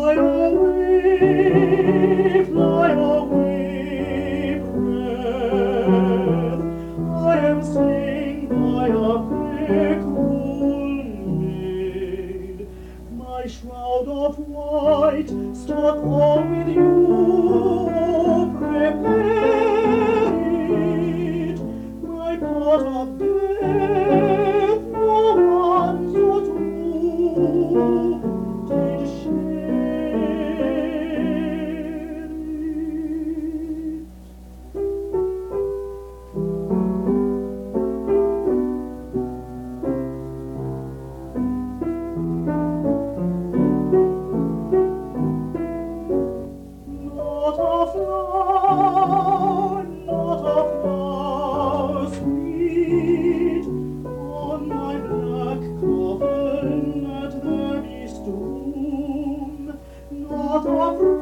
fly away, breath. I am slain by a fair cruel maid. My shroud of white stuck on with you, oh, prepare it. My pot of death, no one so true did share it. Not a flower sweet, on my black coffin at the east room. Not a